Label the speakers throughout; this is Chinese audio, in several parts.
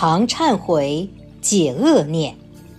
Speaker 1: 常忏悔，解恶念。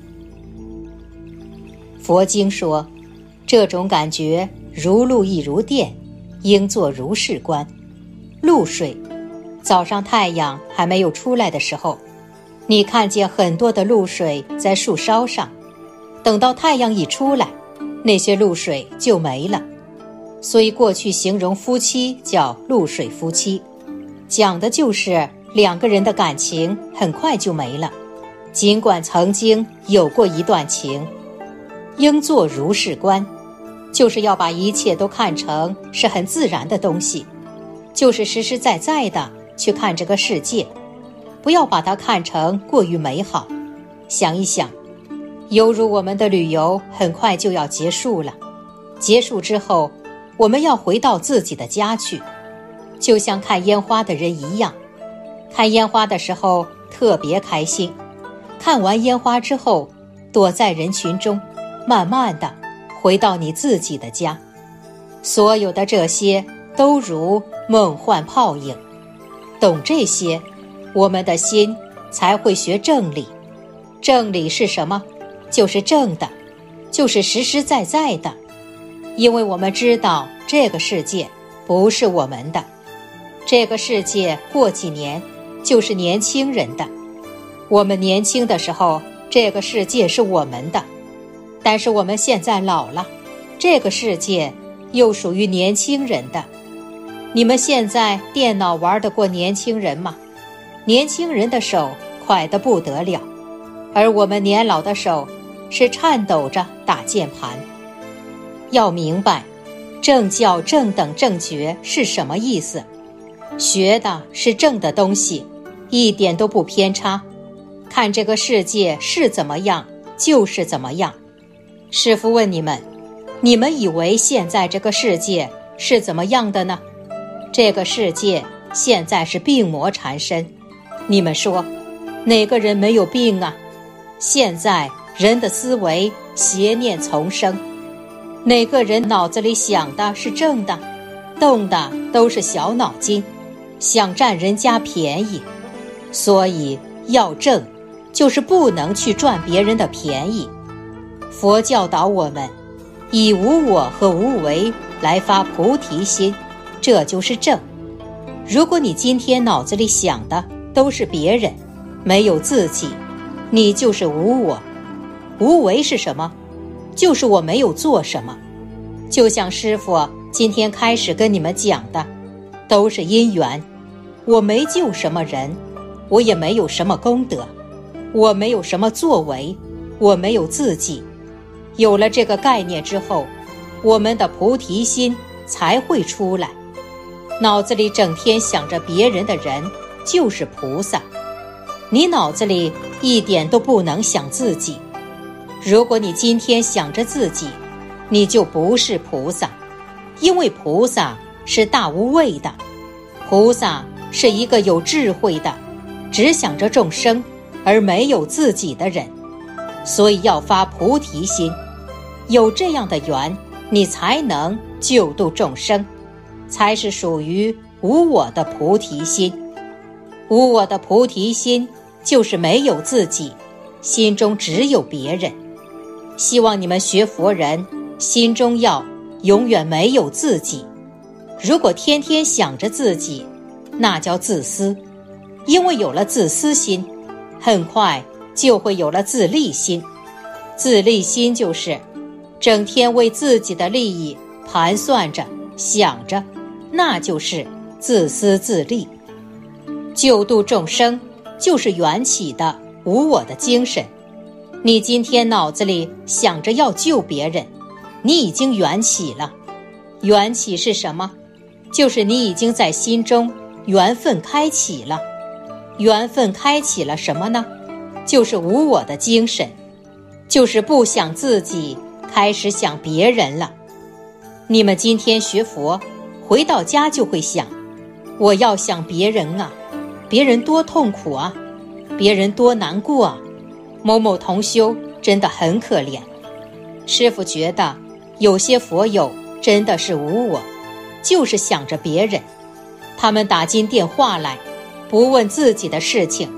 Speaker 1: 佛经说，这种感觉如露亦如电，应作如是观。露水，早上太阳还没有出来的时候，你看见很多的露水在树梢上，等到太阳一出来，那些露水就没了。所以过去形容夫妻叫露水夫妻，讲的就是两个人的感情很快就没了，尽管曾经有过一段情。应作如是观，就是要把一切都看成是很自然的东西，就是实实在在的去看这个世界，不要把它看成过于美好。想一想，犹如我们的旅游很快就要结束了，结束之后我们要回到自己的家去，就像看烟花的人一样，看烟花的时候特别开心，看完烟花之后躲在人群中，慢慢的回到你自己的家。所有的这些都如梦幻泡影，懂这些，我们的心才会学正理。正理是什么？就是正的，就是实实在在的。因为我们知道这个世界不是我们的，这个世界过几年就是年轻人的。我们年轻的时候，这个世界是我们的，但是我们现在老了，这个世界又属于年轻人的。你们现在电脑玩得过年轻人吗？年轻人的手快得不得了，而我们年老的手是颤抖着打键盘。要明白，正教正等正觉是什么意思？学的是正的东西，一点都不偏差。看这个世界是怎么样，就是怎么样。师父问你们，你们以为现在这个世界是怎么样的呢？这个世界现在是病魔缠身。你们说，哪个人没有病啊？现在人的思维邪念丛生，哪个人脑子里想的是正的？动的都是小脑筋，想占人家便宜。所以要正，就是不能去赚别人的便宜。佛教导我们以无我和无为来发菩提心，这就是正。如果你今天脑子里想的都是别人，没有自己，你就是无我。无为是什么？就是我没有做什么。就像师父今天开始跟你们讲的，都是因缘。我没救什么人，我也没有什么功德，我没有什么作为，我没有自己。有了这个概念之后，我们的菩提心才会出来。脑子里整天想着别人的人就是菩萨，你脑子里一点都不能想自己。如果你今天想着自己，你就不是菩萨，因为菩萨是大无畏的，菩萨是一个有智慧的，只想着众生而没有自己的人。所以要发菩提心，有这样的缘，你才能救度众生，才是属于无我的菩提心。无我的菩提心就是没有自己，心中只有别人。希望你们学佛人心中要永远没有自己。如果天天想着自己，那叫自私。因为有了自私心，很快就会有了自利心。自利心就是整天为自己的利益盘算着想着，那就是自私自利。救度众生就是缘起的无我的精神。你今天脑子里想着要救别人，你已经缘起了。缘起是什么？就是你已经在心中缘分开启了。缘分开启了什么呢？就是无我的精神，就是不想自己，开始想别人了。你们今天学佛，回到家就会想，我要想别人啊，别人多痛苦啊，别人多难过啊，某某同修真的很可怜。师父觉得有些佛友真的是无我，就是想着别人。他们打进电话来，不问自己的事情，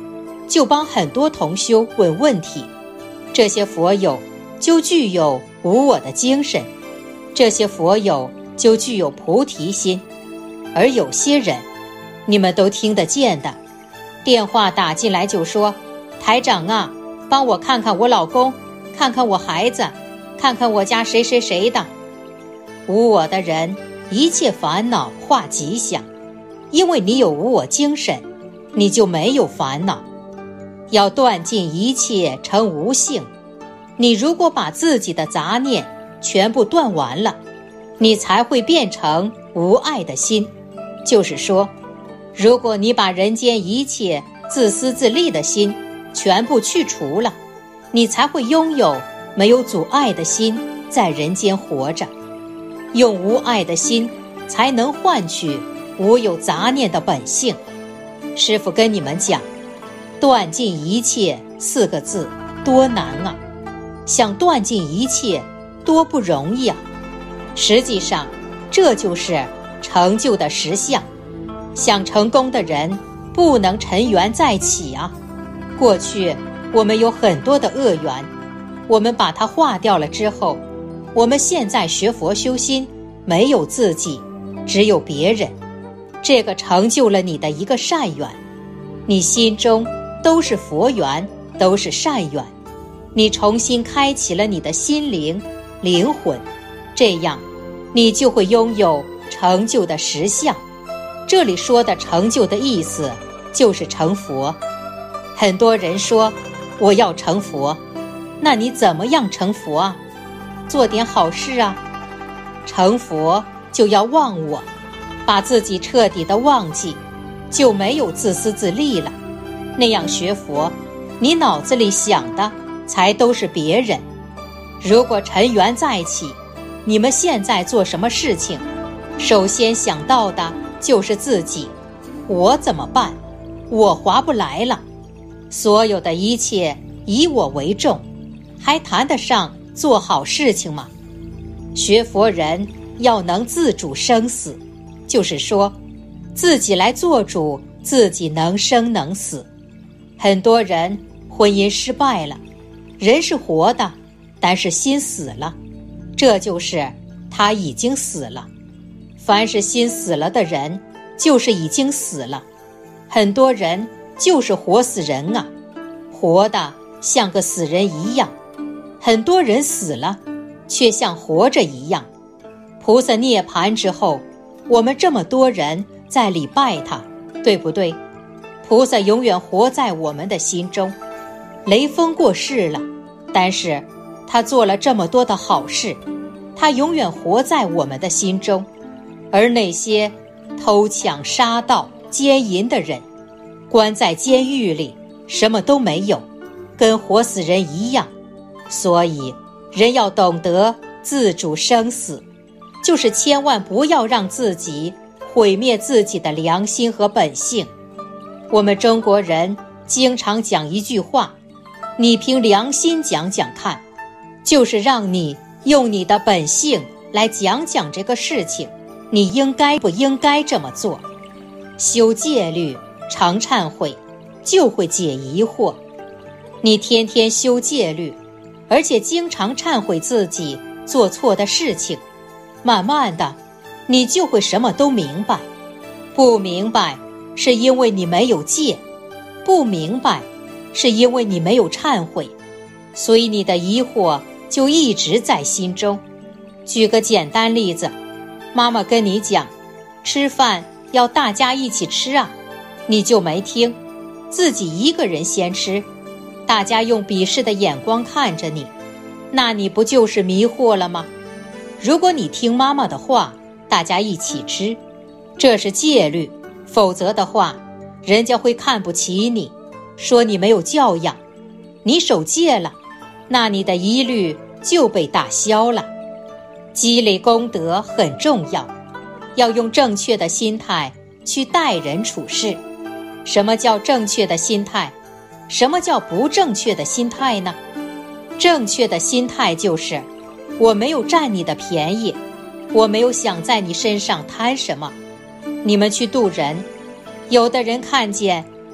Speaker 1: 就帮很多同修问问题，这些佛友就具有无我的精神，这些佛友就具有菩提心。而有些人，你们都听得见的，电话打进来就说，台长啊，帮我看看我老公，看看我孩子，看看我家谁谁谁的。无我的人，一切烦恼化吉祥，因为你有无我精神，你就没有烦恼。要断尽一切成无性，你如果把自己的杂念全部断完了，你才会变成无爱的心。就是说，如果你把人间一切自私自利的心全部去除了，你才会拥有没有阻碍的心在人间活着。用无爱的心才能换取无有杂念的本性。师父跟你们讲，断尽一切4个字多难啊，想断尽一切多不容易啊。实际上这就是成就的实相。想成功的人不能尘缘再起啊。过去我们有很多的恶缘，我们把它化掉了之后，我们现在学佛修心，没有自己，只有别人，这个成就了你的一个善缘。你心中都是佛缘，都是善缘，你重新开启了你的心灵灵魂，这样你就会拥有成就的实相。这里说的成就的意思就是成佛。很多人说我要成佛，那你怎么样成佛啊？做点好事啊。成佛就要忘我，把自己彻底的忘记，就没有自私自利了。那样学佛，你脑子里想的才都是别人。如果尘缘再起，你们现在做什么事情，首先想到的就是自己，我怎么办？我划不来了。所有的一切以我为重，还谈得上做好事情吗？学佛人要能自主生死，就是说自己来做主，自己能生能死。很多人婚姻失败了，人是活的，但是心死了，这就是他已经死了。凡是心死了的人，就是已经死了。很多人就是活死人啊，活的像个死人一样。很多人死了，却像活着一样。菩萨涅槃之后，我们这么多人在礼拜他，对不对？菩萨永远活在我们的心中。雷锋过世了，但是他做了这么多的好事，他永远活在我们的心中。而那些偷抢杀盗奸淫的人，关在监狱里，什么都没有，跟活死人一样。所以人要懂得自主生死，就是千万不要让自己毁灭自己的良心和本性。我们中国人经常讲一句话，你凭良心讲讲看，就是让你用你的本性来讲讲这个事情，你应该不应该这么做。修戒律常忏悔，就会解疑惑。你天天修戒律，而且经常忏悔自己做错的事情，慢慢的你就会什么都明白。不明白是因为你没有戒，不明白是因为你没有忏悔，所以你的疑惑就一直在心中。举个简单例子，妈妈跟你讲吃饭要大家一起吃啊，你就没听，自己一个人先吃，大家用鄙视的眼光看着你，那你不就是迷惑了吗？如果你听妈妈的话，大家一起吃，这是戒律，否则的话，人家会看不起你，说你没有教养。你守戒了，那你的疑虑就被打消了。积累功德很重要，要用正确的心态去待人处事。什么叫正确的心态？什么叫不正确的心态呢？正确的心态就是我没有占你的便宜，我没有想在你身上贪什么。你们去渡人，有的人看见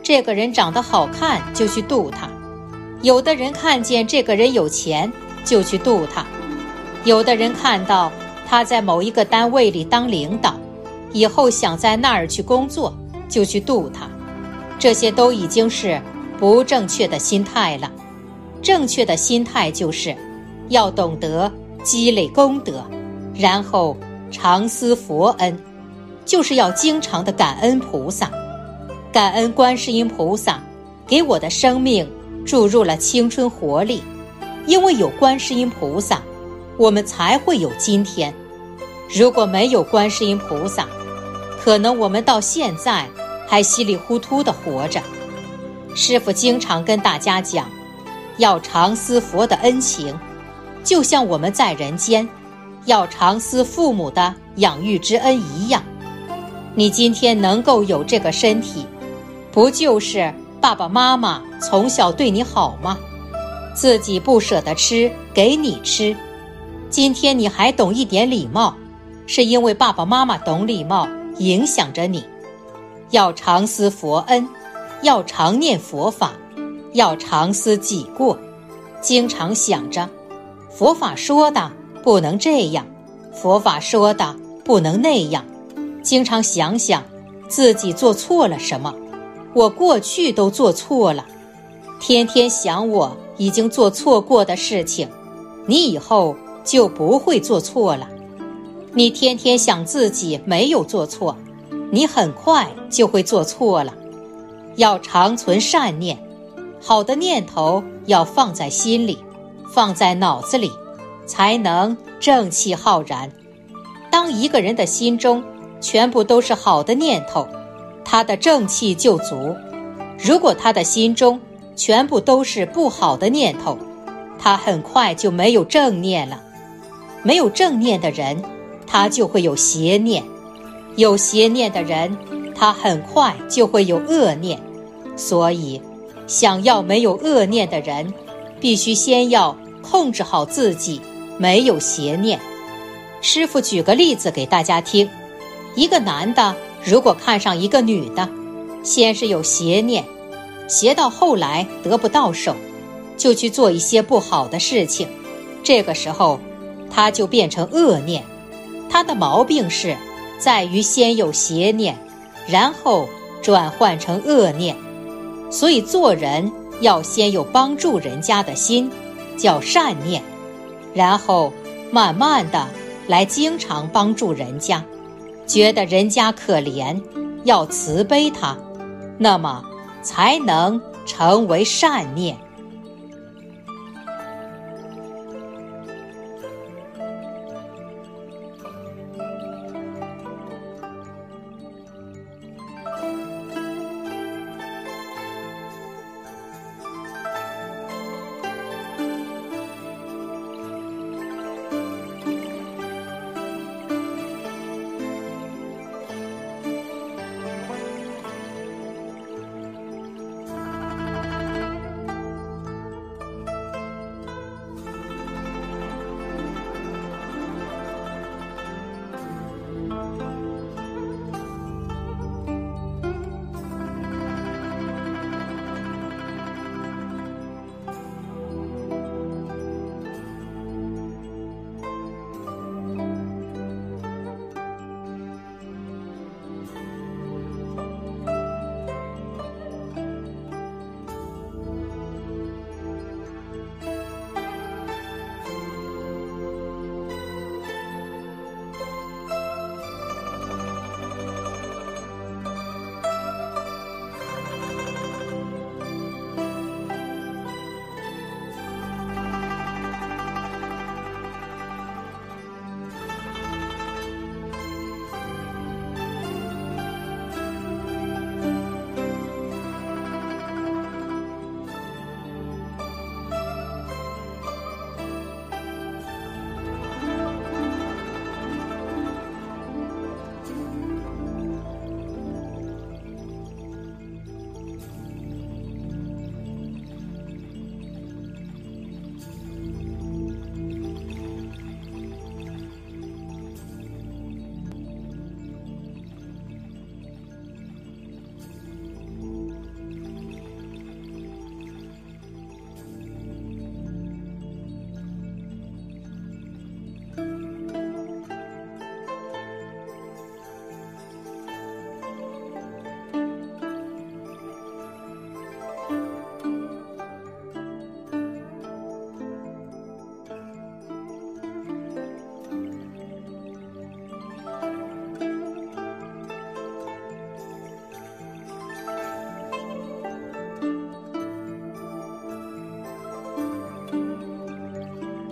Speaker 1: 这个人长得好看就去妒他，有的人看见这个人有钱就去妒他，有的人看到他在某一个单位里当领导，以后想在那儿去工作就去妒他。这些都已经是不正确的心态了。正确的心态就是要懂得积累功德，然后常思佛恩，就是要经常的感恩菩萨，感恩观世音菩萨给我的生命注入了青春活力。因为有观世音菩萨，我们才会有今天。如果没有观世音菩萨，可能我们到现在还稀里糊涂地活着。师父经常跟大家讲，要常思佛的恩情，就像我们在人间要常思父母的养育之恩一样。你今天能够有这个身体，不就是爸爸妈妈从小对你好吗？自己不舍得吃，给你吃。今天你还懂一点礼貌，是因为爸爸妈妈懂礼貌，影响着你。要常思佛恩，要常念佛法，要常思己过，经常想着佛法说的不能这样，佛法说的不能那样。经常想想自己做错了什么，我过去都做错了。天天想我已经做错过的事情，你以后就不会做错了。你天天想自己没有做错，你很快就会做错了。要常存善念，好的念头要放在心里，放在脑子里，才能正气浩然。当一个人的心中全部都是好的念头，他的正气就足。如果他的心中全部都是不好的念头，他很快就没有正念了。没有正念的人，他就会有邪念，有邪念的人，他很快就会有恶念。所以想要没有恶念的人，必须先要控制好自己没有邪念。师父举个例子给大家听，一个男的如果看上一个女的，先是有邪念，邪到后来得不到手，就去做一些不好的事情，这个时候他就变成恶念。他的毛病是在于先有邪念，然后转换成恶念。所以做人要先有帮助人家的心，叫善念，然后慢慢的来经常帮助人家，觉得人家可怜，要慈悲他，那么才能成为善念。